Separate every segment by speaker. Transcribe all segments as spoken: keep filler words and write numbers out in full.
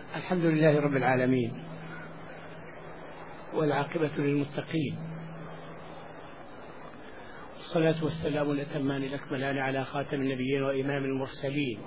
Speaker 1: الحمد لله رب العالمين، والعاقبة للمتقين، والصلاة والسلام الأتمان الأكملان على خاتم النبيين وإمام المرسلين،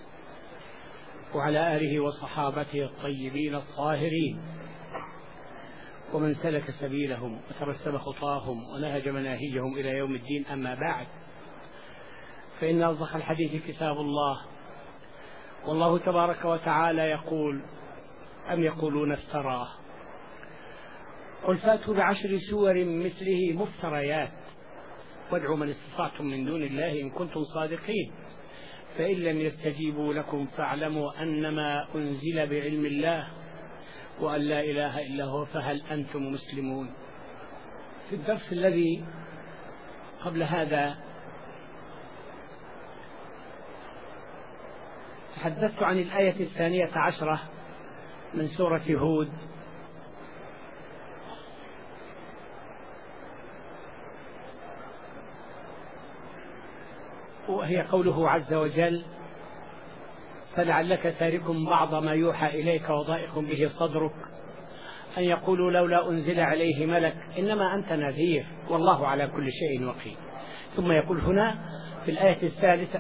Speaker 1: وعلى آله وصحابته الطيبين الطاهرين، ومن سلك سبيلهم وترسم خطاهم ونهج مناهجهم إلى يوم الدين. أما بعد، فإن أصدق الحديث كتاب الله، والله تبارك وتعالى يقول: أم يقولون افتراه، قل فاتوا بعشر سور مثله مفتريات وادعوا من استطعتم من دون الله إن كنتم صادقين، فإن لم يستجيبوا لكم فاعلموا أنما أنزل بعلم الله وأن لا إله إلا هو فهل أنتم مسلمون. في الدرس الذي قبل هذا تحدثت عن الآية الثانية عشرة من سورة هود، وهي قوله عز وجل: فلعلك تارك بعض ما يوحى إليك وضائق به صدرك أن يقولوا لولا أنزل عليه ملك إنما أنت نذير والله على كل شيء وكيل. ثم يقول هنا في الآية الثالثة: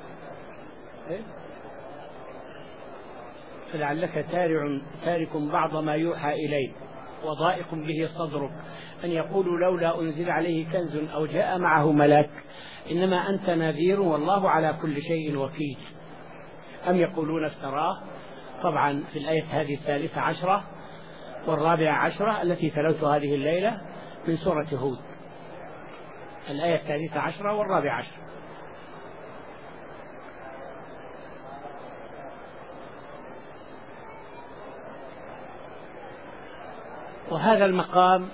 Speaker 1: فلعلك تارك بعض ما يوحى إليك وضائق به صدرك أن يقولوا لولا أنزل عليه كنز أو جاء معه ملك إنما أنت نذير والله على كل شيء وكيل. أم يقولون افتراه. طبعا في الآية هذه الثالثة عشرة والرابعة عشرة التي تلوت هذه الليلة من سورة هود، الآية الثالثة عشرة والرابعة عشرة. وهذا المقام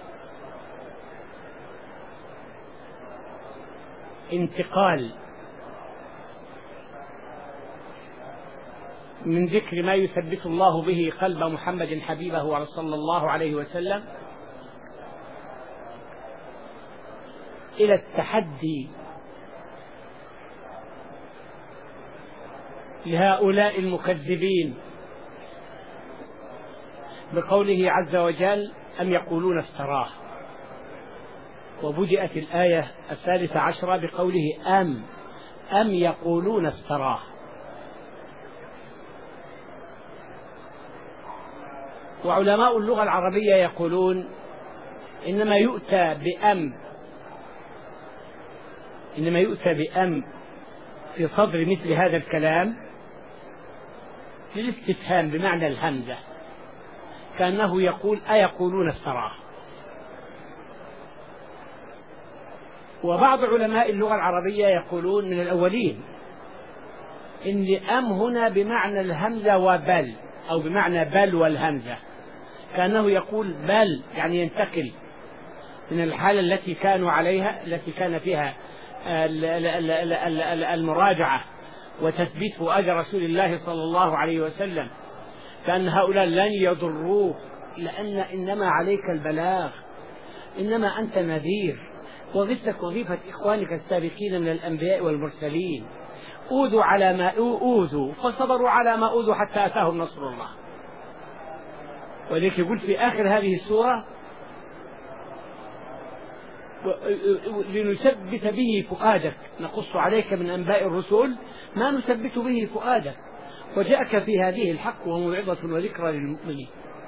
Speaker 1: انتقال من ذكر ما يثبت الله به قلب محمد حبيبه صلى الله عليه وسلم إلى التحدي لهؤلاء المكذبين بقوله عز وجل: أم يقولون افتراه. وبدأت الآية الثالثة عشرة بقوله أم أم يقولون افتراه. وعلماء اللغة العربية يقولون إنما يؤتى بأم إنما يؤتى بأم في صدر مثل هذا الكلام للاستفهام بمعنى الهمزة، كأنه يقول أيقولون افتراه. وبعض علماء اللغة العربية يقولون من الأولين إن أم هنا بمعنى الهمزة وبل، أو بمعنى بل والهمزة، كأنه يقول بل يعني ينتقل من الحالة التي كانوا عليها، التي كان فيها المراجعة وتثبيت فؤاد رسول الله صلى الله عليه وسلم، كأن هؤلاء لن يضروه لأن إنما عليك البلاغ، إنما أنت نذير، وظيفتك وظيفة إخوانك السابقين من الأنبياء والمرسلين، أوذوا على ما أوذوا فصبروا على ما أوذوا حتى أتاهم نصر الله. ولذلك يقول في آخر هذه السورة: لنثبت به فؤادك نقص عليك من أنباء الرسل ما نثبت به فؤادك وجاءك في هذه الحق وموعظة وذكرى للمؤمنين.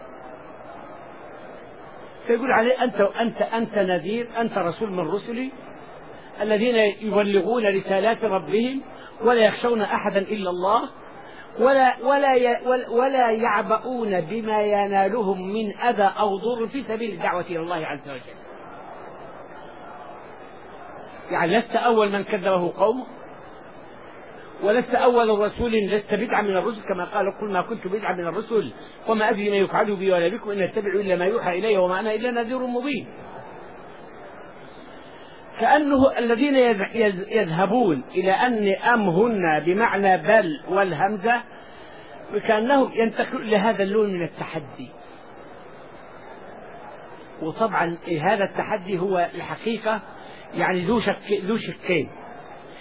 Speaker 1: فيقول عليه أنت, أنت, أنت نذير، أنت رسول من رسلي الذين يبلغون رسالات ربهم ولا يخشون أحدا إلا الله ولا, ولا, ولا يعبؤون بما ينالهم من أذى أو ضر في سبيل الدعوة إلى الله عز وجل. يعني لست أول من كذبه قومه، ولست أول رسول، لست بدعا من الرسل، كما قال: قل ما كنت بدعا من الرسل وما أدري ما يفعل بي ولا بكم إن أتبع إلا ما يوحى إلي وما أنا إلا نذير مبين. كأنه الذين يذهبون إلى أن أم هن بمعنى بل والهمزة كأنهم ينتقلون لهذا اللون من التحدي. وطبعا هذا التحدي هو الحقيقة يعني ذو شك ذو شقين: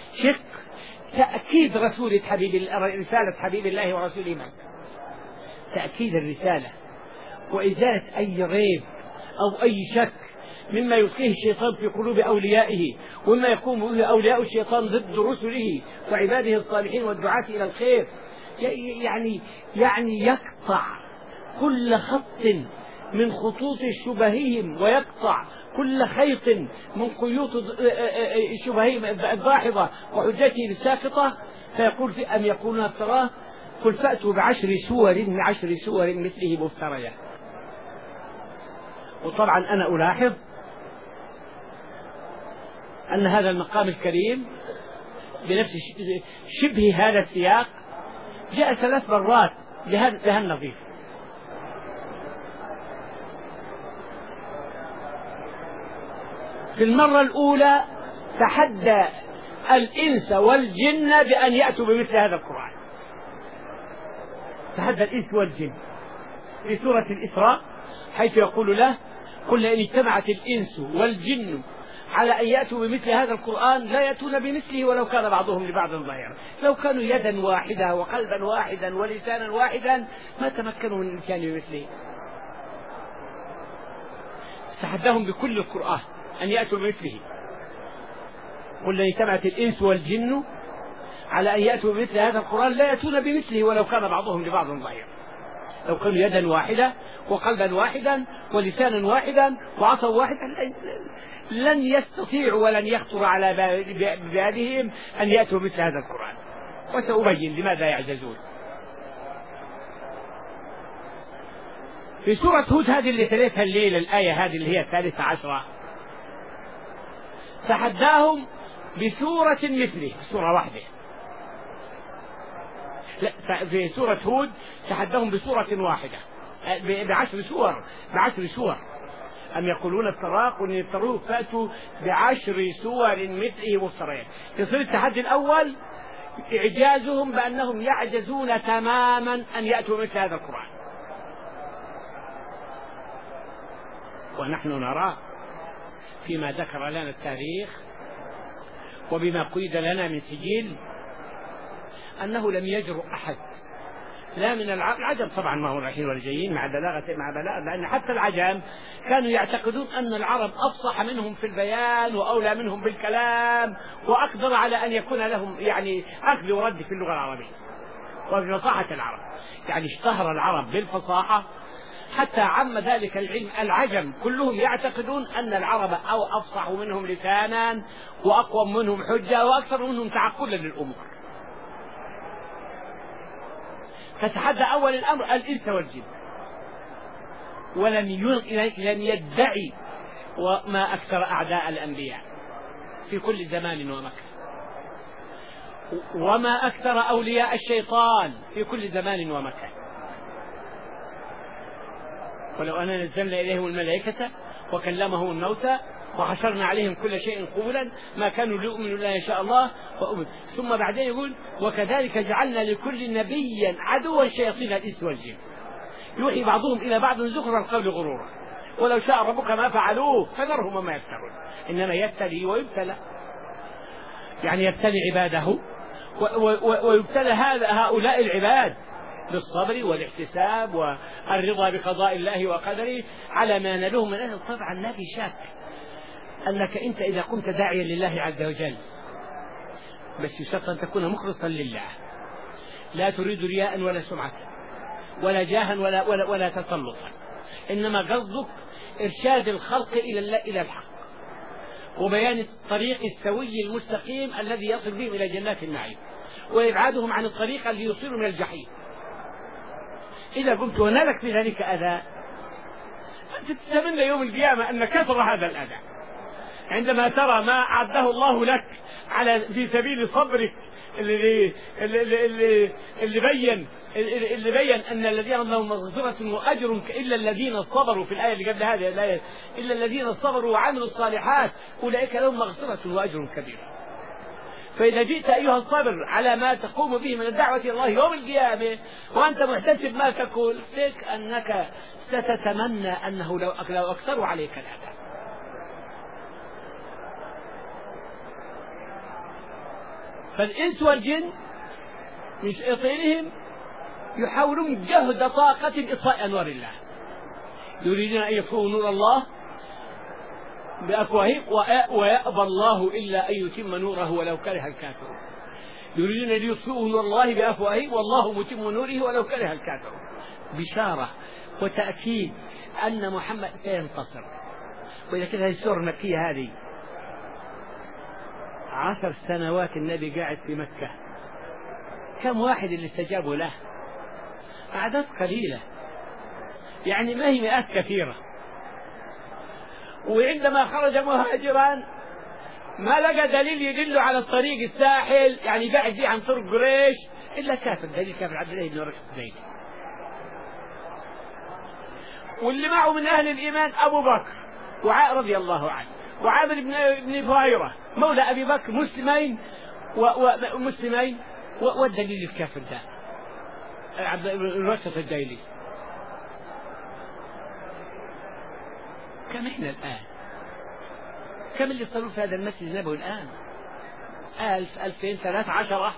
Speaker 1: شق تأكيد رسولة حبيب رسالة حبيب الله ورسوله معه، تأكيد الرسالة وإزالة أي ريب أو أي شك مما يلقيه الشيطان في قلوب أوليائه ومما يقوم به أولياء الشيطان ضد رسله وعباده الصالحين والدعاة إلى الخير. يعني يعني يقطع كل خط من خطوط شبههم ويقطع كل خيط من خيوط شبههم الداحضة وحجته الساقطة، فيقول في أم يقولون افتراه قل فأتوا بعشر سور بعشر سور مثله مفتريات. وطبعا أنا ألاحظ أن هذا المقام الكريم بنفس شبه هذا السياق جاء ثلاث مرات بهذا النظيف. في المرة الأولى تحدى الإنس والجن بأن يأتوا بمثل هذا القرآن، تحدى الإنس والجن في سورة الإسراء حيث يقول له قل إن اجتمعت الإنس والجن على أن يأتوا بمثل هذا القرآن لا يأتون بمثله ولو كان بعضهم لبعض ظهيرا. لو كانوا يدا واحدة وقلبا واحدا ولسانا واحدا ما تمكنوا من الإمكان بمثله. تحداهم بكل القرآن أن يأتوا بمثله. قل إن اجتمعت الإنس والجن على أن يأتوا بمثل هذا القرآن لا يأتون بمثله ولو كان بعضهم لبعض ظهيرا. لو كانوا يدا واحدة وقلبا واحدا ولسانا واحدا وعصا واحدا لن يستطيعوا ولن يخطر على بالهم أن يأتوا مثل هذا القرآن. وسأبين لماذا يعجزون. في سورة هود هذه اللي تليتها الليلة الآية هذه اللي هي الثالثة عشرة تحداهم بسورة مثله، سورة واحدة. لا، في سورة هود تحداهم بسورة واحدة بعشر سور بعشر سور أم يقولون افتراه قل إن افتروه فأتوا بعشر سور مثله مفتريات. يصير التحدي الأول إعجازهم بأنهم يعجزون تماما أن يأتوا مثل هذا القرآن. ونحن نرى فيما ذكر لنا التاريخ وبما قيد لنا من سجل أنه لم يجرؤ أحد لا من العجم، طبعا ما هو الرحيل والجايين مع بلاغة مع بلاغة، لأن حتى العجم كانوا يعتقدون أن العرب أفصح منهم في البيان وأولى منهم بالكلام وأقدر على أن يكون لهم يعني أخذ ورد في اللغة العربية وبفصاحة العرب. يعني اشتهر العرب بالفصاحة حتى عم ذلك العلم. العجم كلهم يعتقدون أن العرب أو أفصح منهم لسانا وأقوم منهم حجة وأكثر منهم تعقلا للأمور. فتحدى أول الأمر الإنس والجن ولم لم يدعي وما أكثر أعداء الأنبياء في كل زمان ومكان وما أكثر أولياء الشيطان في كل زمان ومكان. ولو أننا نزلنا إليهم الملائكة وكلمهم الموتى وحشرنا عليهم كل شيء قبلا ما كانوا ليؤمنوا إلا إن شاء الله وأمن. ثم بعدين يقول وكذلك جعلنا لكل نبي عدوا شياطين الإنس والجن يوحي بعضهم إلى بعض زخرف القول غرورا ولو شاء ربك ما فعلوه فذرهم وما يفترون. إنما يبتلي ويبتلى، يعني يبتلي عباده ويبتلى هؤلاء العباد بالصبر والاحتساب والرضا بقضاء الله وقدره على ما نالوه من أجل. طبعا لا في شك أنك أنت إذا كنت داعيا لله عز وجل بس يشرط أن تكون مخلصا لله لا تريد رياء ولا سمعة ولا جاها ولا, ولا, ولا تسلطا، إنما قصدك إرشاد الخلق إلى إلى الحق وبيان الطريق السوي المستقيم الذي يصل بهم إلى جنات النعيم وإبعادهم عن الطريق الذي يوصلهم إلى الجحيم. إذا قمت ونالك في ذلك أذى أنت تتمنى يوم القيامة أن كثر هذا الأذى عندما ترى ما أعده الله لك على في سبيل صبرك اللي اللي اللي, اللي بين اللي بين أن الذين لهم مغفرة وأجر إلا الذين صبروا في الآية اللي قبل هذه الآية إلا الذين صبروا وعملوا الصالحات أولئك لهم مغفرة وأجر كبير. فإذا جئت أيها الصبر على ما تقوم به من الدعوة إلى الله يوم القيامة وأنت محتسب ما تقول فيك أنك ستتمنى أنه لو لو أكثروا عليك الأذى. فالإنس والجن من شياطينهم يحاولون جهد طاقة إطفاء أنوار الله، يريدون أن يطفئوا نور الله بأفواههم ويأبى الله إلا أن يتم نوره ولو كره الكافرون. يريدون أن يطفئوا نور الله بأفواههم والله متم نوره ولو كره الكافرون. بشارة وتأكيد أن محمد سينتصر. وإذا كانت هذه السورة المكية هذه عشر سنوات النبي قاعد في مكة، كم واحد اللي استجابوا له؟ أعداد قليلة، يعني ما هي مئات كثيرة. وعندما خرج مهاجرا ما لقى دليل يدل على الطريق الساحل، يعني قاعد فيه عن طرق قريش، إلا كافر، دليل كافر عبد الله بن رشد الديلي. واللي معه من أهل الإيمان أبو بكر وعائشة رضي الله عنه وعامر بن بن فهيرة مولى أبي بكر، مسلمين ومسلمين، والدليل الكافر ده عبد الله بن رشد الديلي. كم إحنا الآن؟ كم اللي صاروا في هذا المسجد النبوي الآن؟ ألف، ألفين، ثلاث عشرة.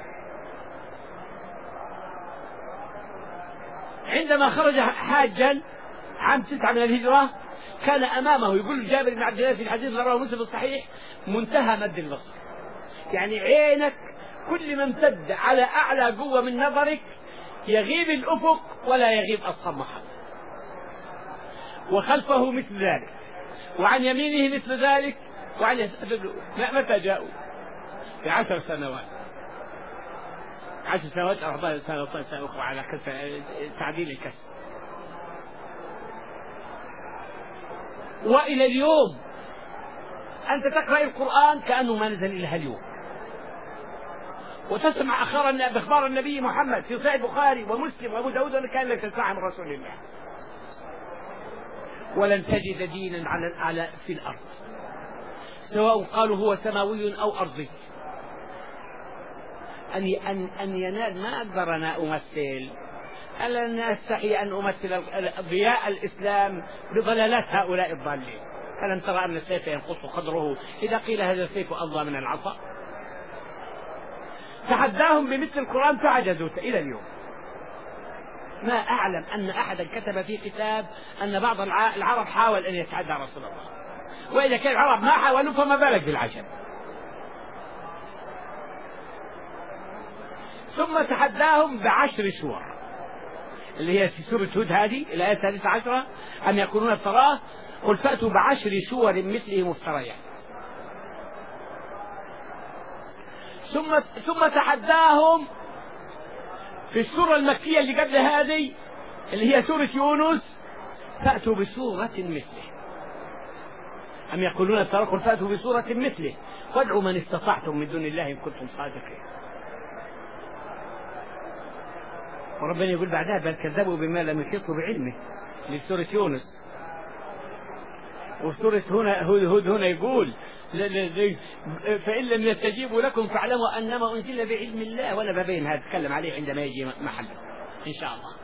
Speaker 1: عندما خرج حاجا عام تسعة من الهجرة كان أمامه، يقول جابر بن عبد الله في الحديث الذي رواه مسلم الصحيح، منتهى مد البصر، يعني عينك كل ما امتد على أعلى قوة من نظرك يغيب الأفق ولا يغيب أصحاب محمد، وخلفه مثل ذلك، وعن يمينه مثل ذلك، وعن يساره. متى جاءوا؟ في عشر سنوات، عشر سنوات أو أربع سنوات أخرى على تعديل الكسر. وإلى اليوم أنت تقرأ القرآن كأنه ما نزل إلا اليوم، وتسمع أخبار النبي محمد في صحيح البخاري ومسلم وأبو داود كان لك تسمع من رسول الله. ولن تجد دينا على على في الأرض سواء قالوا هو سماوي أو أرضي أن أن أن ينال. ما أقدر أنا أمثل، ألا أستحي أن أمثل ضياء الإسلام بضلالات هؤلاء الضالين. ألم ترى أن السيف ينقص قدره إذا قيل هذا السيف أضلى من العصا؟ تحداهم بمثل القرآن فعجزوا إلى اليوم. ما أعلم أن أحدا كتب في كتاب أن بعض العرب حاول أن يتعدى رسول الله، وإذا كان العرب ما حاولوا فما بالك بالعجم. ثم تحداهم بعشر سور اللي هي في سورة هود هذه الآية الثالثة عشرة، أن يكونون افتراه، قل فأتوا بعشر سور مثله مفتريات. ثم ثم تحداهم في السورة المكية اللي قبل هذه اللي هي سورة يونس، فأتوا بسورة مثله. أم يقولون افتراه، قل فأتوا بسورة مثله وادعوا من استطعتم من دون الله إن كنتم صادقين. وربنا يقول بعدها بل كذبوا بما لم يحيطوا بعلمه لسورة يونس. وسورة هنا هود هنا يقول فإن لم يستجيبوا لكم فاعلموا أنما أنزل بعلم الله، وأنا ببين هذا أتكلم عليه عندما يجي محله إن شاء الله.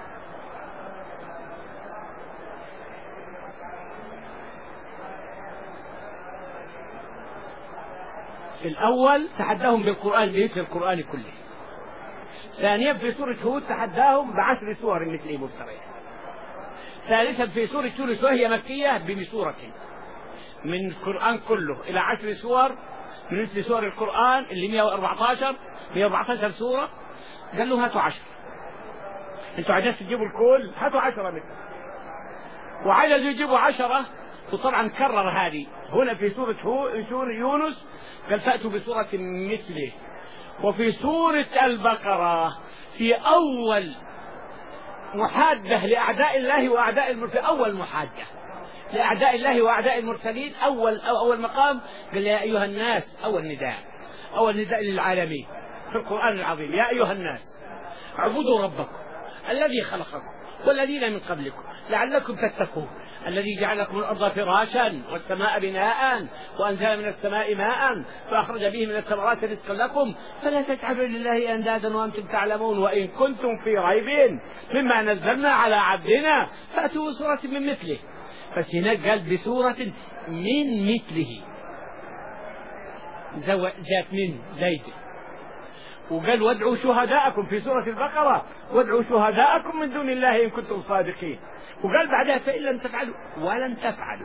Speaker 1: في الأول تحداهم بالقرآن بمثل القرآن كله. ثانيا في سورة هود تحداهم بعشر سور مثل مفتريات. ثالثا في سورة يونس وهي مكية بسورة من القرآن كله إلى عشر سور من مثل سور القرآن اللي مئة وأربعة عشر مئة وأربعة عشر سورة. قال له هاتوا عشر، انتوا عجزتوا تجيبوا الكل، هاتوا عشرة مثل. وعجزوا يجيبوا عشرة، وطبعا كرر هذه هنا في سورة سورة يونس قال فأتوا بسورة مثله. وفي سورة البقرة في أول محادة لأعداء الله وأعداء المرسلين، أول محادة لأعداء الله وأعداء المرسلين، أول أو أول مقام قال يا أيها الناس، أول نداء أول نداء للعالمين في القرآن العظيم، يا أيها الناس اعبدوا ربكم الذي خلقكم والذين من قبلكم لعلكم تتقون الذي جعل لكم الأرض فراشا والسماء بناء وأنزل من السماء ماء فأخرج به من الثمرات رزقا لكم فلا تجعلوا لله أندادا وأنتم تعلمون وإن كنتم في ريب مما نزلنا على عبدنا فأتوا بسورة من مثله. فهناك قال بسورة من مثله، جاءت من زيد. وقال وادعوا شهداءكم في سورة البقرة، وادعوا شهداءكم من دون الله إن كنتم صادقين. وقال بعدها فإن لم تفعلوا ولن تفعلوا.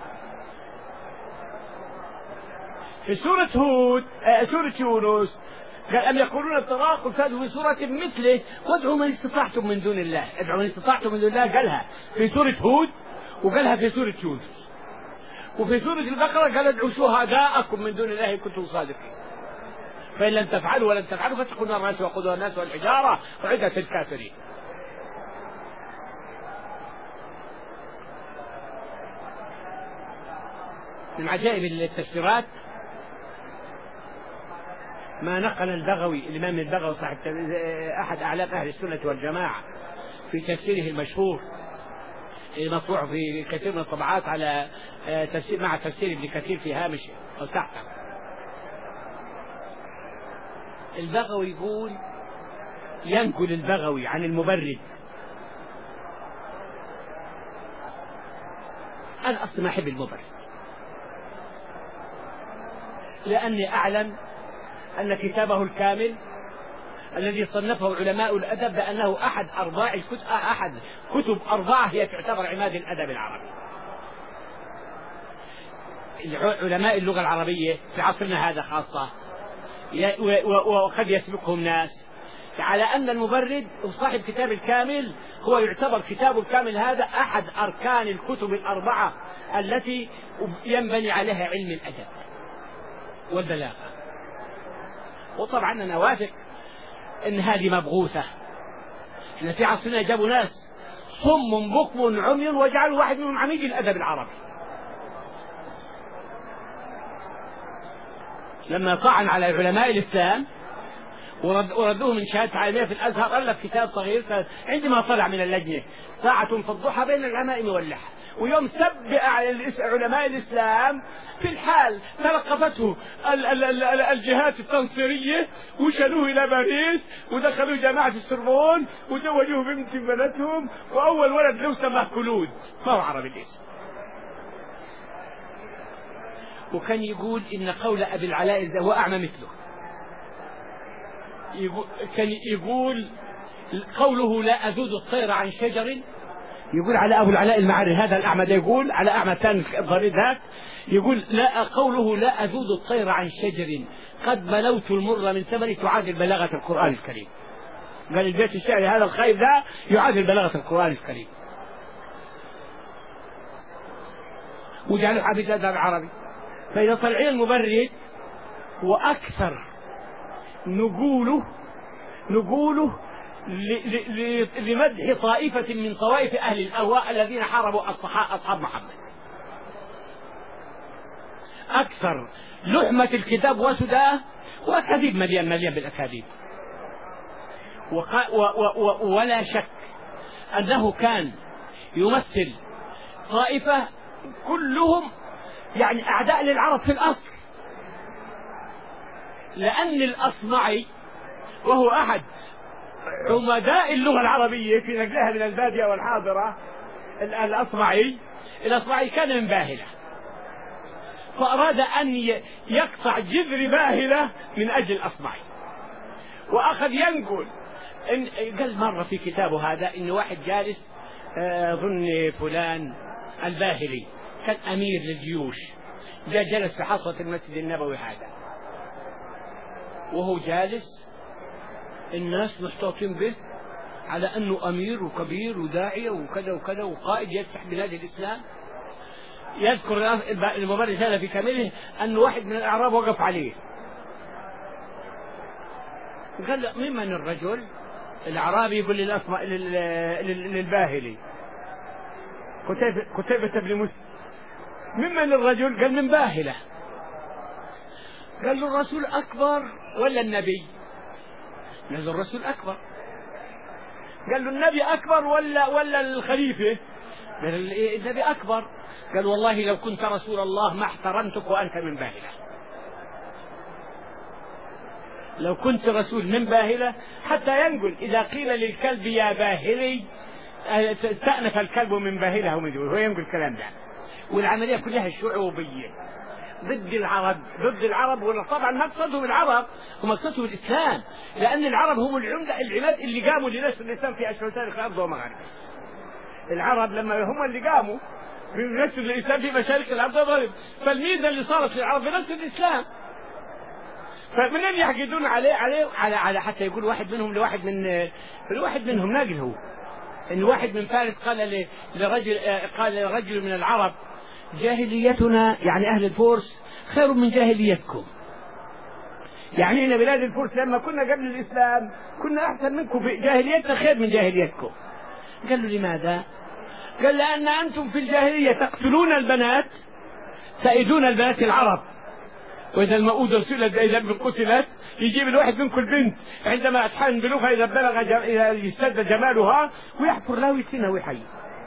Speaker 1: في سورة هود آه سورة يونس قال أم يقولون افتراه قل فأتوا في سورة مثله وادعوا من استطعتم من دون الله. ادعوا من استطعتم من دون الله قالها في سورة هود وقالها في سورة يونس. وفي سورة البقرة قال ادعوا شهداءكم من دون الله إن كنتم صادقين. فإن لم تفعلوا ولن تفعلوا فاتقوا النار التي وقودها الناس والحجارة أعدت للكافرين. من عجائب التفسيرات ما نقل البغوي الإمام البغوي صاحب أحد أعلام أهل السنة والجماعة في تفسيره المشهور المطبوع في كثير من الطبعات على تفسير مع تفسير ابن كثير في هامش أو تحت. البغوي يقول ينقل البغوي عن المبرد. أنا أصلا ما أحب المبرد لأني أعلم أن كتابه الكامل الذي صنفه علماء الأدب بأنه أحد أرباع الكتب أحد كتب أربعة هي تعتبر عماد الأدب العربي. علماء اللغة العربية في عصرنا هذا خاصة وقد يسبقهم ناس على أن المبرد وصاحب كتاب الكامل هو يعتبر كتاب الكامل هذا أحد أركان الكتب الأربعة التي ينبني عليها علم الأدب والبلاغة. وطبعا أنا وافق إن هذه مبغوثة. إحنا في عصرنا جابوا ناس صم بكم عمي وجعلوا واحد منهم عميد الأدب العربي. لما طعن على علماء الإسلام وردوه من شهادة عالمية في الأزهر ألف كتاب صغير. عندما طلع من اللجنة ساعة في الضحى بين العمائم واللحى ويوم سب علماء الإسلام في الحال تلقفته الجهات التنصيرية وشالوه إلى باريس ودخلوه جامعة السربون وزوجوه بنت بنتهم وأول ولد له سماه كلود ما هو عربي الاسم. وكان يقول إن قول أبي العلاء هو أعمى مثله. يقول كان يقول قوله لا أزود الطير عن شجر. يقول على أبو العلاء المعري هذا الأعمى ده يقول على أعمى ثاني ضرير ذاك يقول لا قوله لا أزود الطير عن شجر قد بلوت المر من ثمري تعادل بلاغة القرآن الكريم. قال البيت الشعري هذا الخيب ده يعادل بلاغة القرآن الكريم. وجعله حافظ الأدب العربي. فإذا طلعين المبرد وأكثر نقوله نقوله لمدح طائفة من طوائف أهل الأهواء الذين حاربوا أصحاب محمد. أكثر لحمة الكتاب وسداه وأكاذيب مليان مليان بالأكاذيب. ولا شك أنه كان يمثل طائفة كلهم يعني أعداء للعرب في الأصل. لأن الأصمعي وهو أحد عمداء اللغة العربية في نقلها من البادية والحاضرة الأصمعي الأصمعي كان من باهلة فأراد أن يقطع جذر باهلة من أجل الأصمعي وأخذ ينقل إن قال مرة في كتابه هذا إن واحد جالس أظن فلان الباهلي كان أمير للجيوش جاء جلس في حصة المسجد النبوي هذا وهو جالس الناس محتاطين به على أنه أمير وكبير وداعية وكذا وكذا وقائد يفتح بلاد الإسلام. يذكر المبرد هذا في كامله أن واحد من الأعراب وقف عليه قال ممن الرجل؟ الأعرابي يقول للباهلي كتيبة بن مسلم ممن الرجل؟ قال من باهلة. قال له الرسول أكبر ولا النبي؟ قال له الرسول أكبر. قال له النبي أكبر ولا ولا الخليفة؟ قال النبي أكبر. قال والله لو كنت رسول الله ما احترمتك وأنت من باهلة. لو كنت رسول من باهلة حتى ينقل إذا قيل للكلب يا باهلي استأنف الكلب من باهله هو ينقل الكلام ده. والعملية كلها شعوبية ضد العرب، ضد العرب، وطبعا مقصدهم العرب ومقصدهم الإسلام، لأن العرب هم العمدة العماد اللي قاموا لنشر الإسلام في أشهر تاريخ الأرض ومغاربها. العرب لما هم اللي قاموا بنشر الإسلام في مشارق الأرض ومغاربها، فالميزة اللي صارت للعرب بنشر الإسلام، فمنين يحقدون عليه عليه على على حتى يقول واحد منهم لواحد من لواحد منهم ناقل هو ان واحد من فارس قال لرجل قال لرجل من العرب جاهليتنا يعني اهل الفرس خير من جاهليتكم، يعني ان بلاد الفرس لما كنا قبل الاسلام كنا احسن منكم، في جاهليتنا خير من جاهليتكم. قال له لماذا؟ قال لان انتم في الجاهليه تقتلون البنات تأيدون البنات العرب، وإذا المؤودة سئلت إذا قتلت يجيب الواحد منكم البنت عندما أتحن بلوغها إذا بلغ إذا اشتد جمالها ويحفر له ويسنها ويحيي.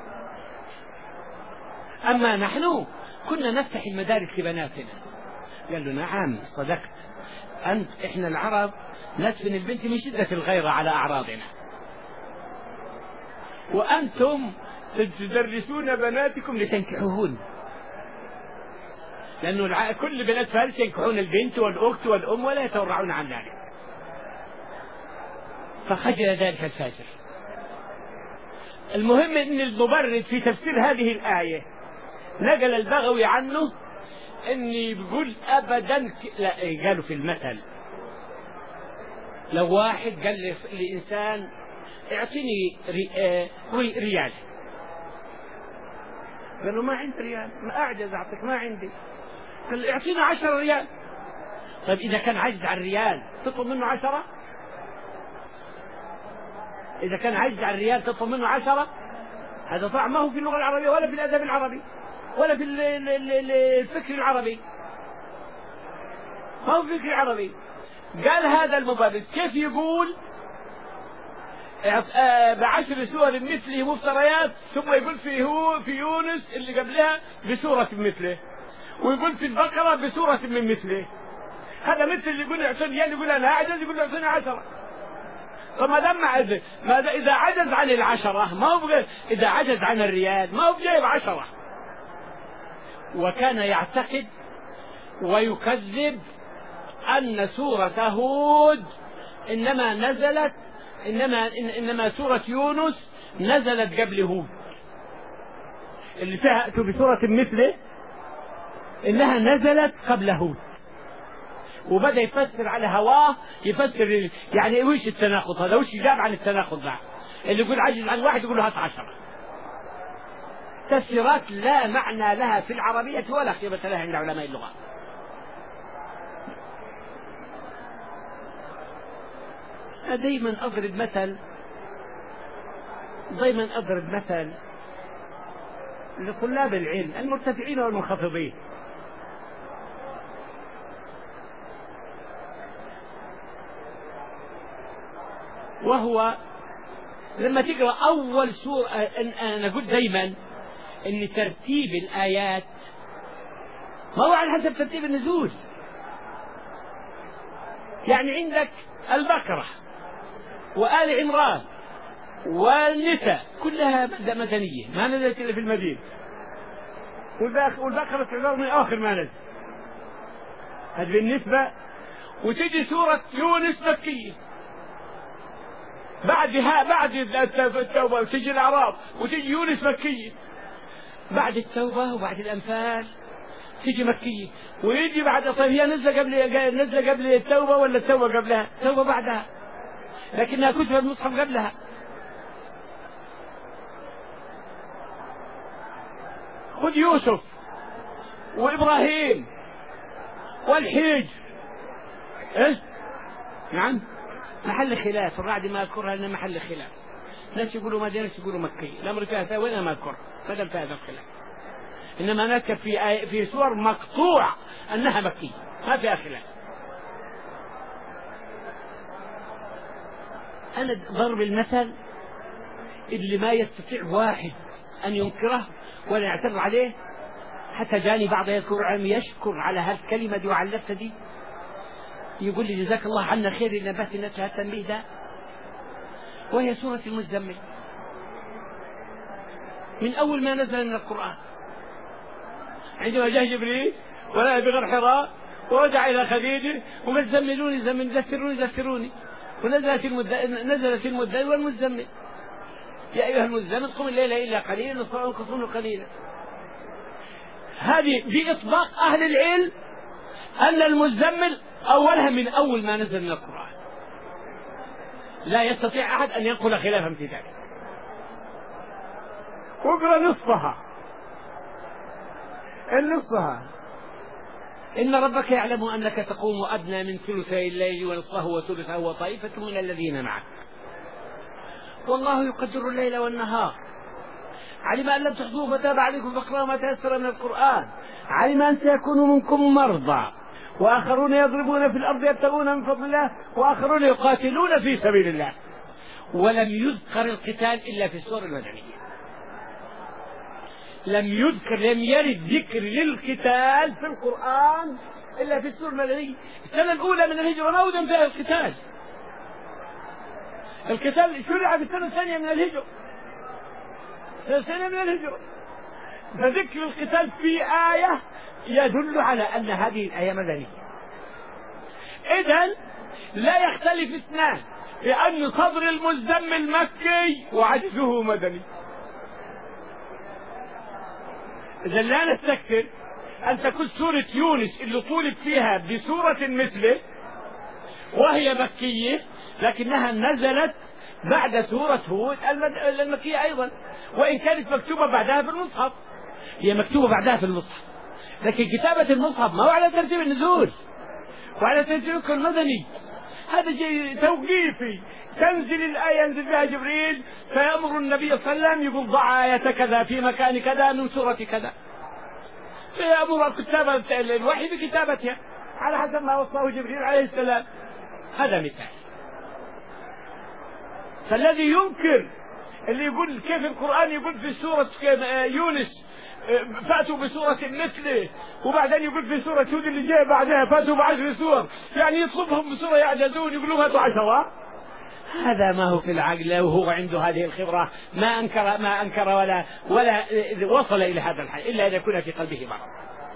Speaker 1: أما نحن كنا نفتح المدارس لبناتنا. قال له نعم صدقت أنت، إحنا العرب ندفن البنت من شدة الغيرة على أعراضنا، وأنتم تدرسون بناتكم لتنكحوهن، لأنه كل بنات فارس ينكحون البنت والأخت والأم ولا يتورعون عن ذلك. فخجل ذلك الفاجر. المهم أن المبرد في تفسير هذه الآية نقل البغوي عنه أني بيقول أبدا ك... لا قالوا في المثل لو واحد قال لإنسان اعطيني ري... آه... ري... ريال، قال له ما عندي ريال، ما أعجز أعطيك، ما عندي. قال اعطينا عشرة ريال. طيب إذا كان عجز عن ريال تطلب منه عشرة؟ إذا كان عجز عن ريال تطلب منه عشرة؟ هذا طبعا ما هو في اللغة العربية ولا في الأدب العربي ولا في الفكر العربي، ما هو في الفكر العربي. قال هذا المبرد كيف يقول بعشر سور مثله مفتريات، ثم يقول في هو في يونس اللي قبلها بسورة مثله، ويقول في البقرة بسورة من مثله. هذا مثل اللي يقول اعطني ريال يقول انا اعجز يقول اعطني عشرة. فما دام عجز، ماذا اذا عجز عن العشرة؟ ما هو اذا عجز عن الريال ما هو جايب عشرة. وكان يعتقد ويكذب ان سورة هود انما نزلت انما انما سورة يونس نزلت قبل هود، اللي فيها بسورة مثله إنها نزلت قبل هود، وبدأ يفسر على هواه، يفسر يعني وش التناقض هذا، وش يجاب عن التناقض ذا اللي يقول عجز عن واحد يقول له هات عشرة. تفسيرات لا معنى لها في العربية ولا قيمة لها عند علماء اللغة. دايما أضرب مثل دايما أضرب مثل لطلاب العلم المرتفعين والمنخفضين. وهو لما تقرأ أول سورة، أنا قلت دايما أن ترتيب الآيات ما هو على حسب ترتيب النزول. يعني عندك البقرة وآل عمران والنساء كلها مدنية ما نزلت إلا في المدينة، والبقرة تعتبر من آخر ما نزل، هذا بالنسبة. وتجي سورة يونس مكية، بعدها بعد التوبة وتجي الأعراف، وتجي يونس مكية، بعد التوبة وبعد الأنفال تجي مكية، ويجي بعد. طيب هي نزل قبل نزل قبل التوبة ولا التوبة قبلها؟ التوبة بعدها، لكنها كتب المصحف قبلها. خذ يوسف وإبراهيم والحج، إيه؟ نعم محل خلاف، الرعد ما أذكرها إنه محل خلاف، ناس يقولوا مدينة ناس يقولوا مكية، الأمر فيها وين ما أذكرها ما دام في هذا الخلاف، إنما نذكر في في سور مقطوع أنها مكية ما فيها خلاف. أنا ضرب المثل اللي ما يستطيع واحد أن ينكره ولا يعترض عليه. حتى جاني بعض يذكر عم يشكر على هالكلمة دي وعلفتها دي، يقول لي جزاك الله عنا خير اللي نبهت الناس هالتنبيه ده، وهي سورة المزمل من أول ما نزل من القرآن. عندما جاء جبريل ولا بغار حراء، ورجع إلى خديجة وقال زملوني زمل زفروني زفروني، ونزلت المدة نزلت المدة والمزمل يا أيها المزمل قم الليل إلا قليلا نصفه انقص منه قليلا. هذه بإطلاق أهل العلم أن المزمل أولها من أول ما نزل من القرآن، لا يستطيع أحد أن ينقل خلافا في ذلك. واقرأ نصفها النصفها إن ربك يعلم أنك تقوم أدنى من ثلثي الليل ونصفه وثلثه وطائفة من الذين معك والله يقدر الليل والنهار علم أن لم تحصوه فتاب عليكم فاقرأوا ما تيسر من القرآن علم أن سيكون منكم مرضى وآخرون يضربون في الأرض يبتغون من فضل الله وآخرون يقاتلون في سبيل الله. ولم يذكر القتال إلا في السور المدنية، لم يذكر لم يرد ذكر للقتال في القرآن إلا في السور المدنية. السنة الأولى من الهجرة ما وجد فيها القتال، القتال شرع في السنة الثانية من الهجرة، السنة من الهجرة. فذكر القتال في آية يدل على أن هذه الآية مدنية. إذن لا يختلف اثنان لأن صدر المزمل مكي وعجزه مدني. إذا لا نستكثر أن تكون سورة يونس اللي طولت فيها بسورة مثله وهي مكية لكنها نزلت بعد سورة هود المكية أيضا، وإن كانت مكتوبة بعدها في المصحف. هي مكتوبة بعدها في المصحف لكن كتابة المصحف ما هو على ترتيب النزول وعلى ترتيب كل مدني، هذا شيء توقيفي. تنزل الآية ينزل بها جبريل فيأمر النبي صلى الله عليه وسلم يقول ضع آية كذا في مكان كذا من سورة كذا، فيأمر كتابة الوحي بكتابتها على حسب ما وصاه جبريل عليه السلام. هذا مثال. فالذي ينكر اللي يقول كيف القرآن يقول في سورة يونس فأتوا بسورة مثله وبعدين يقول في سورة هود اللي جاء بعدها فأتوا بعشر سور، يعني يطلبهم بسورة يعجزون يقولوا هاتوا عشرة. هذا ما هو في العقل وهو عنده هذه الخبرة ما أنكر ما أنكر ولا ولا وصل إلى هذا الحد إلا أن يكون في قلبه مرض.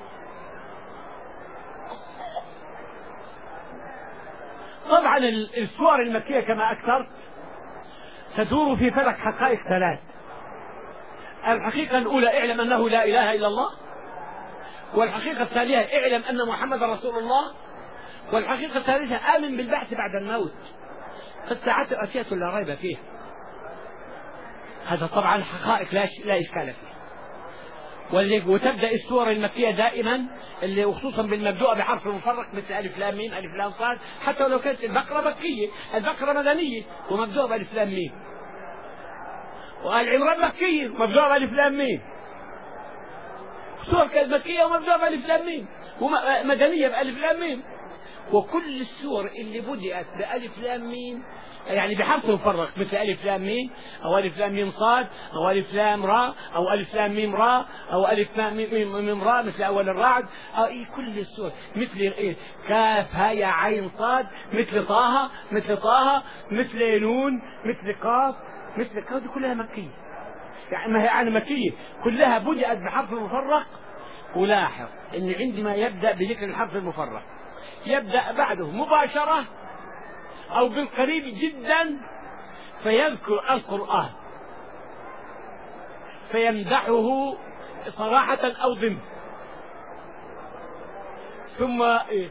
Speaker 1: طبعا السور المكية كما أكثر تدور في فلك حقائق ثلاث. الحقيقة الأولى اعلم أنه لا إله إلا الله، والحقيقة الثانية اعلم أن محمد رسول الله، والحقيقة الثالثة آمن بالبعث بعد الموت فالساعة آتية لا ريب فيها. هذا طبعا حقائق لا لا إشكال فيها. وتبدأ السور المكية دائما اللي خصوصا بالمبدوء بحرف مفرق مثل ألف لام ميم ألف لام صاد، حتى لو كانت البقرة مكية البقرة مدنية ومبدوء بألف لام ميم، وآل عمران مكية ومبدوء بألف لام ميم، سور كانت مكية ومبدوء بألف لام ميم ومدنية بألف لام ميم. وكل السور اللي بدأت بألف لام ميم يعني بحرف مفرق مثل ألف لام ميم أو ألف لام ميم صاد أو ألف لام راء أو ألف لام ميم راء أو ألف لام ميم ميم راء مثل أول الرعد أو إيه كل السور مثل إيه كاف هاء عين صاد مثل طه مثل طه مثل نون مثل قاف مثل قاف كلها مكية، يعني ما هي يعني مكية كلها بدأت بحرف مفرق. ولاحظ إن عندما يبدأ بذكر الحرف المفرق يبدأ بعده مباشرة أو بالقريب جدا فيذكر القرآن فيمدحه صراحة أو ضمن، ثم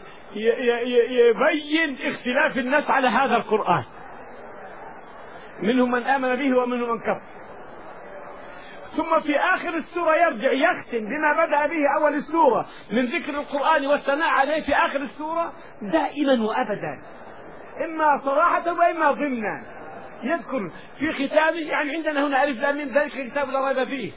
Speaker 1: يبين اختلاف الناس على هذا القرآن، منهم من آمن به ومنهم من كفر. ثم في آخر السورة يرجع يختم بما بدأ به أول السورة من ذكر القرآن والثناء عليه في آخر السورة دائما وأبدا، إما صراحة وإما ضمنا. يذكر في ختامه يعني عندنا هنا ألف لام ميم ذلك الكتاب لا ريب فيه،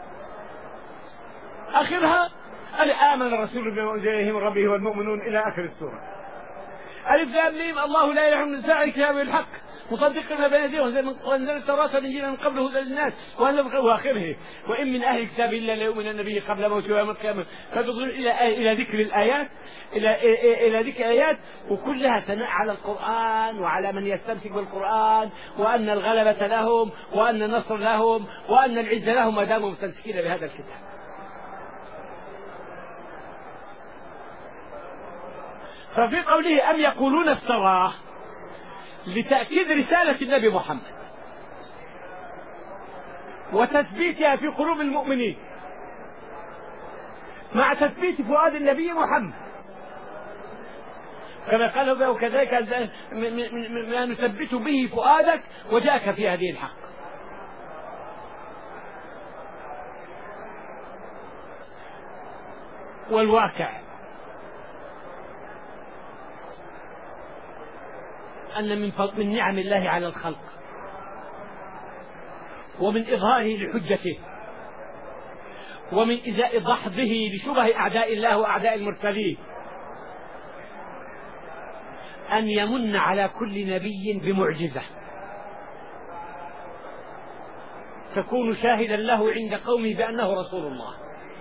Speaker 1: آخرها آمن الرسول بما أنزل إليه من ربه والمؤمنون إلى آخر السورة. ألف لام ميم الله لا إله إلا هو الكتاب بالحق مصدقا ما بين يديه وانزل التوراة والانجيل من قبله هدى للناس واخره وان من اهل الكتاب الا ليؤمنن به قبل موته يوم القيامه. فتدخل الى الى ذكر الايات الى الى ذكر ايات وكلها ثناء على القران وعلى من يستمسك بالقران وان الغلبه لهم وان النصر لهم وان العزه لهم ما داموا مستمسكين بهذا الكتاب. ففي قوله أم يقولون افتراه لتأكيد رسالة النبي محمد وتثبيتها في قلوب المؤمنين مع تثبيت فؤاد النبي محمد، كما قال وكذلك ما نثبت به فؤادك وجاءك في هذه الحق. والواقع أن من من نعم الله على الخلق ومن إظهاره لحجته ومن إزاء ضحضه لشبه أعداء الله وأعداء المرسلين أن يمن على كل نبي بمعجزة تكون شاهدا له عند قومه بأنه رسول الله،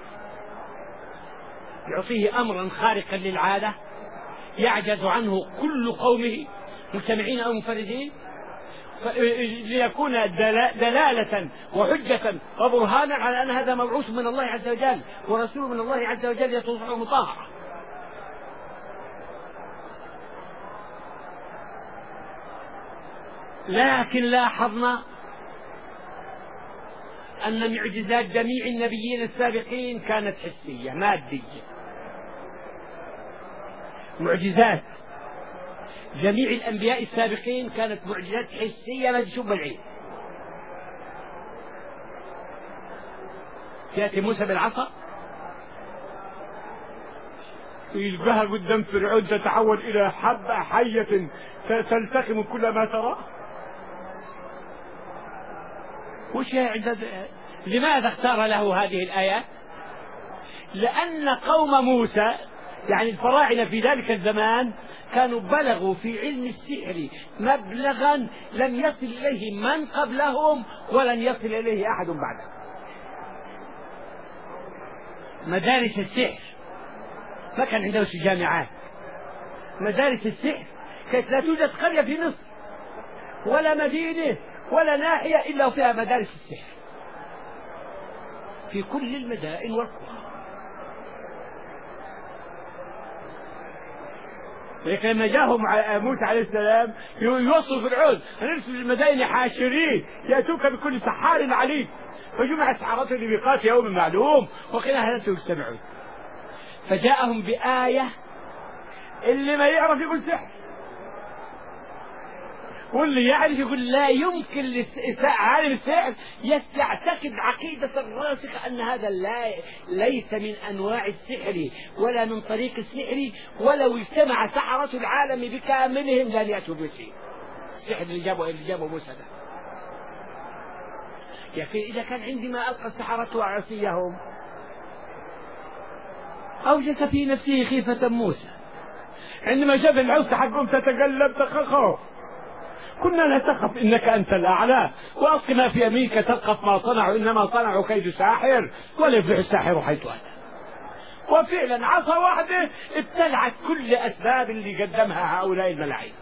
Speaker 1: يعطيه أمرا خارقا للعادة يعجز عنه كل قومه مجتمعين أو منفردين، ليكون دلالة وحجة وبرهانا على أن هذا مبعوث من الله عز وجل ورسول من الله عز وجل يتصف مطهرا. لكن لاحظنا أن معجزات جميع النبيين السابقين كانت حسية مادية. معجزات جميع الأنبياء السابقين كانت معجزات حسية لا تشوف بالعين. يأتي موسى بالعصا يلقاها قدام فرعون تتحول إلى حبة حية تلتقم كل ما ترى. وش لماذا اختار له هذه الآيات؟ لأن قوم موسى يعني الفراعنة في ذلك الزمان كانوا بلغوا في علم السحر مبلغا لم يصل إليه من قبلهم ولن يصل إليه أحد بعدهم. مدارس السحر ما كان عندهم جامعات، مدارس السحر كانت لا توجد قرية في مصر ولا مدينة ولا ناحية إلا وفيها مدارس السحر في كل المدائن والقرى. لكن لما جاءهم موسى عليه السلام يوصوا فرعون نرسل المدائن حاشرين يأتوك بكل سحار عليم، فجمع السحرة لميقات يوم معلوم وقيل هل أنتم تستمعون، فجاءهم بآية اللي ما يعرف يقول سحر واللي يعرف يقول لا يمكن عالم السحر يعتقد عقيدة الراسخة أن هذا لا ليس من أنواع السحر ولا من طريق السحر، ولو اجتمع سحرة العالم بكاملهم لن يأتوا بشيء. السحر اللي جابه اللي جابه موسى ده يا أخي إذا كان عندما ألقى السحرة وعصيهم أوجس في نفسه خيفة موسى عندما شاف العصا حقهم تتقلب تخخوا كنا لا تخف إنك أنت الأعلى وألق ما في يمينك تلقف ما صنعوا إنما صنعوا كيد ساحر ولا يفلح الساحر حيث أتى. وفعلا عصا واحدة ابتلعت كل أسباب اللي قدمها هؤلاء الملاعين،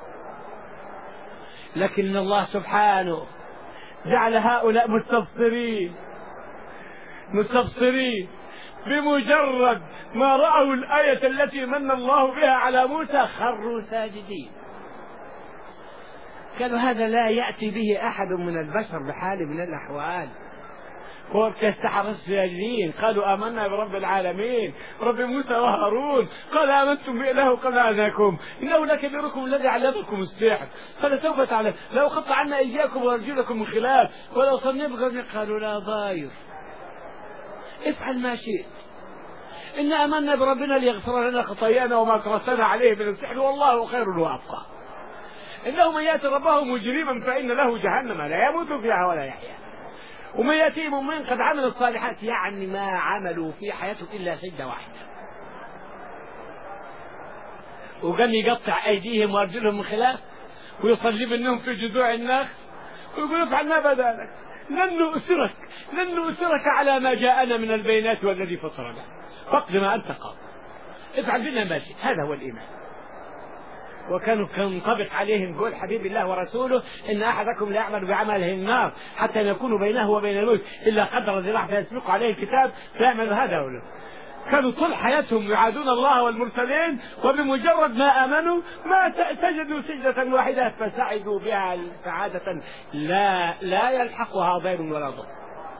Speaker 1: لكن الله سبحانه جعل هؤلاء مستبصرين مستبصرين بمجرد ما رأوا الآية التي من الله بها على موسى خروا ساجدين. قالوا هذا لا يأتي به أحد من البشر بحال من الأحوال. وكالسحرة الساجدين قالوا آمنا برب العالمين رب موسى وهارون قال آمنتم بإله قبل أذاكم إنه لكبيركم الذي علمكم السحر فلسوف تعلم لو قطع عنا أيديكم وأرجلكم من خلاف ولو صنبكم. قالوا لا ضاير افعل ما شئت إن آمنا بربنا ليغفر لنا خطايانا وما أكرهتنا عليه من السحر والله خير وأبقى إنه من يأتي ربه مجرما فإن له جهنم لا يموت فيها ولا يحيا ومن يأتي مؤمن قد عمل الصالحات يعني ما عملوا في حياتهم إلا سجدة واحدة وقام يقطع أيديهم وأرجلهم من خلاف ويصلي منهم في جذوع النخل ويقول افعل ما بدا لك لن نؤسرك لن نؤسرك على ما جاءنا من البينات والذي فطرنا فاقض ما أنت قاض افعل بنا ما شئت. هذا هو الإيمان. وكانوا ينطبق عليهم قول حبيب الله ورسوله إن أحدكم لا يعمل بعمله النار حتى يكون بينه وبين الموت إلا قدر ذراع فيسبق عليه الكتاب فيعمل هذا وله.
Speaker 2: كانوا طول حياتهم يعادون الله والمرسلين، وبمجرد ما آمنوا ما سجدوا سجدة واحدة فسعدوا بها سعادة لا لا يلحقها ضير ولا ضر.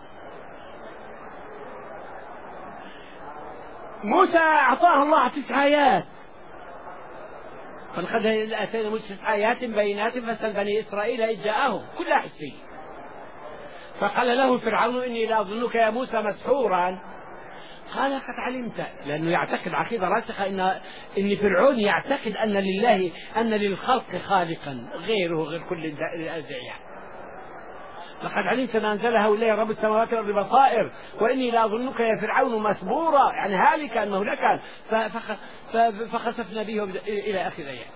Speaker 2: موسى أعطاه الله تسع آيات، فلقد آتينا موسى تسع آيات بينات فاسأل بني إسرائيل إذ جاءهم كلها حسية. فقال له فرعون إني لأظنك يا موسى مسحورا. قال قد علمت، لأنه يعتقد عقيدة راسخة إن إن فرعون يعتقد أن لله أن للخلق خالقا غيره غير كل الأدعياء. لقد علمت ما أنزل هؤلاء رب السماوات والأرض بصائر وإني لأظنك يا فرعون مسبورا، يعني هالكا مهلكا. فخسفنا به إلى آخر الآيات.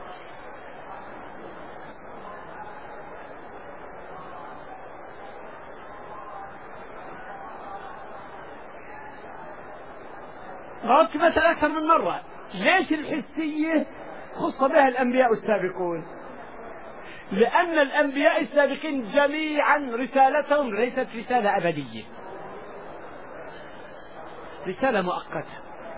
Speaker 2: ضربت مثلا أكثر من مرة. ليش الحسية خص بها الأنبياء السابقون؟ لأن الأنبياء السابقين جميعا رسالتهم ليست رسالة أبدية، رسالة مؤقتة.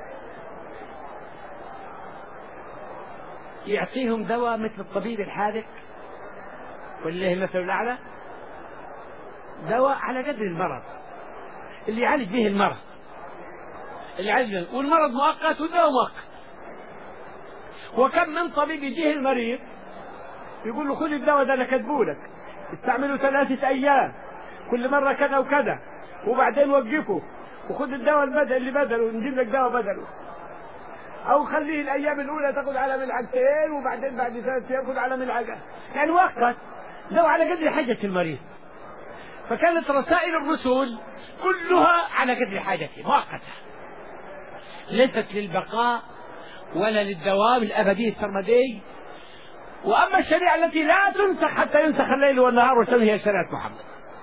Speaker 2: يعطيهم دواء مثل الطبيب الحاذق ولله المثل الأعلى، دواء على قدر المرض اللي يعالج به المرض، اللي يعالج، والمرض مؤقت والدواء مؤقت. وكم من طبيب يجيه المريض يقول له خذ الدواء ده انا كاتبه لك، استعمله ثلاثة ايام كل مرة كذا وكذا، وبعدين وقفه وخذ الدواء البدل اللي بدله ونجيب لك دواء بدله، او خليه الايام الاولى تاخذ على ملعقتين وبعدين بعد ثلاث ايام تاخذ على ملعقة، يعني مؤقت، دواء على قدر حاجة المريض. فكانت رسائل الرسل كلها على قدر حاجته مؤقتة، ليست للبقاء ولا للدوام الابدي السرمدي. واما الشريعه التي لا تنسخ حتى ينسخ الليل والنهار وتنهي هي شريعه محمد.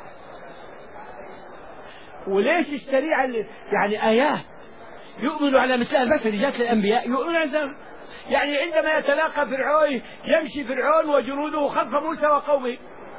Speaker 2: وليش الشريعه اللي يعني ايات يؤمنوا على مثلها البشر جاءت للانبياء يؤمنوا على، يعني عندما يتلاقى فرعون يمشي فرعون وجنوده خلف موسى وقومه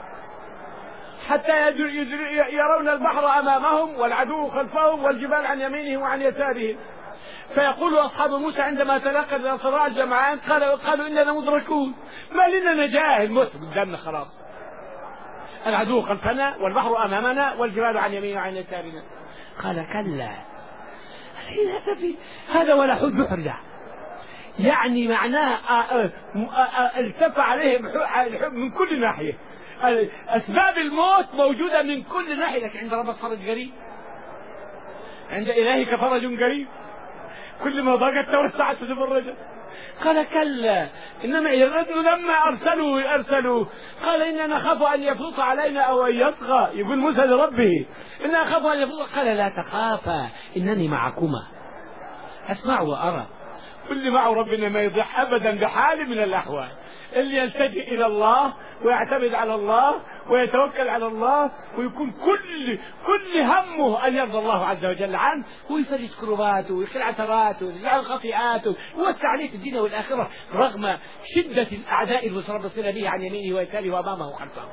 Speaker 2: حتى يرون البحر امامهم والعدو خلفهم والجبال عن يمينهم وعن يسارهم. فيقول أصحاب موسى عندما تلاقى صراع الجمعان قالوا قالوا إننا مدركون، ما لنا نجاه، الموت قدامنا خلاص، العدو خلفنا والبحر أمامنا والجبال عن يمين وعن يسارنا. قال كلا هذا في هذا ولا حد بحر، يعني معناه التف عليهم الحب من كل ناحية، أسباب الموت موجودة من كل ناحية، لكن عند ربك فرج قريب، عند إلهك فرج قريب، كل ما ضاقت توسعت تفرجت. قال كلا إنما الرجل لما أرسلوا أرسلوا قال إننا نخاف أن يفرط علينا أو أن يطغى، يقول موسى لربه إننا نخاف أن يفرط. قال لا تخافا إنني معكما أسمع وأرى. كل معه ربنا ما يضيع أبدا بحال من الأحوال. اللي يلتجئ إلى الله ويعتمد على الله ويتوكل على الله ويكون كل كل همه أن يرضى الله عز وجل عنه ويفرج كرباته ويخلع عثراته ويجعل خطيئاته ويوسع عليه في الدنيا والآخرة رغم شدة الأعداء المتربصين به عن يمينه ويساره وأمامه وخلفه.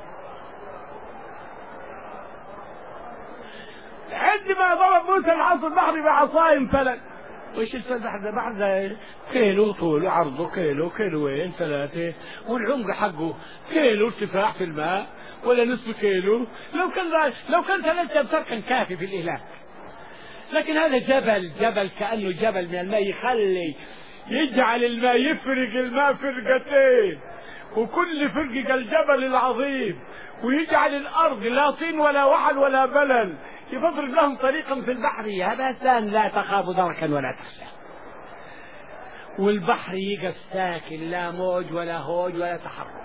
Speaker 2: عندما ضرب موسى العصا البحر بعصاه انفلت. وش البحر ده؟ بحر ده كيلو طول وعرضه كيلو كيلوين ثلاثة والعمق حقه كيلو ارتفاع في الماء ولا نصف كيلو. لو كان لو كان ثلاثة أمتار كان كافي في الإهلاك، لكن هذا جبل جبل كأنه جبل من الماء، يخلي يجعل الماء يفرق الماء فرقتين وكل فرق الجبل العظيم، ويجعل الأرض لا طين ولا وحل ولا بلل، يضرب لهم طريقا في البحر يابسا لا تخاف دركا ولا تخشى. والبحر يقف ساكن لا موج ولا هوج ولا تحرك،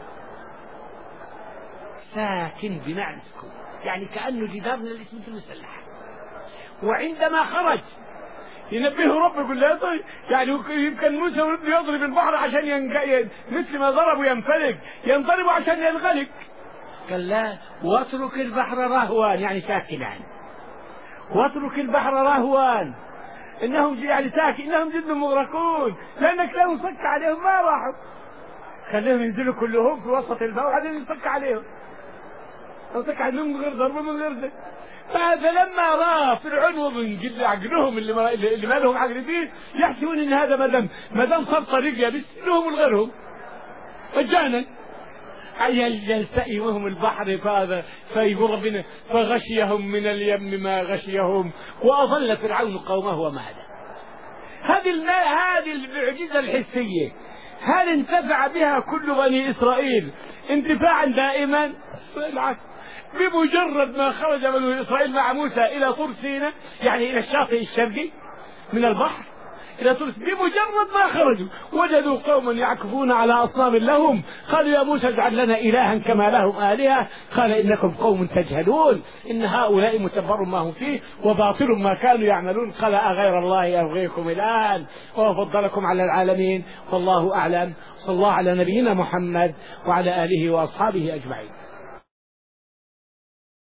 Speaker 2: ساكن بمعنى السكون، يعني كأنه جدار من الاسمنت المسلح. وعندما خرج ينبهه ربه يقول له طيب يعني يمكن موسى يضرب البحر عشان ينقل مثل ما ضربوا ينفلق، ينضرب عشان ينغلق. قال لا واترك البحر رهوان يعني ساكنا، واترك البحر رهوان انهم يعني ساكن انهم جد مغرقون، لانك لو انصك عليهم ما راحوا، خليهم ينزلوا كلهم في وسط الماء وبعدين ينصك عليهم، لو انصك عليهم من غير ضرب من غير ذلك فلما رأى فرعون ومن جد عقلهم اللي ما, اللي ما لهم عقل دين يحسبون ان هذا ما دام ما دام صار طريق يابس لهم لغيرهم مجانا يلتئمهم البحر فهذا فيقول ربنا فغشيهم من اليم ما غشيهم وأضل فرعون قومه وما هدى. هذه هذه المعجزة الحسية هل انتفع بها كل بني إسرائيل انتفاعا دائما؟ بالعكس، بمجرد ما خرج بني إسرائيل مع موسى إلى طور سيناء يعني إلى الشاطئ الشرقي من البحر إلى طور سيناء، بمجرد ما خرجوا وجدوا قوما يعكفون على أصنام لهم، قالوا يا موسى اجعل لنا إلها كما لهم آلهة، قال إنكم قوم تجهلون إن هؤلاء متبر ما هم فيه وباطل ما كانوا يعملون، قال أغير الله أبغيكم الآن وفضلكم على العالمين والله أعلم. صلى الله على نبينا محمد وعلى آله وأصحابه أجمعين.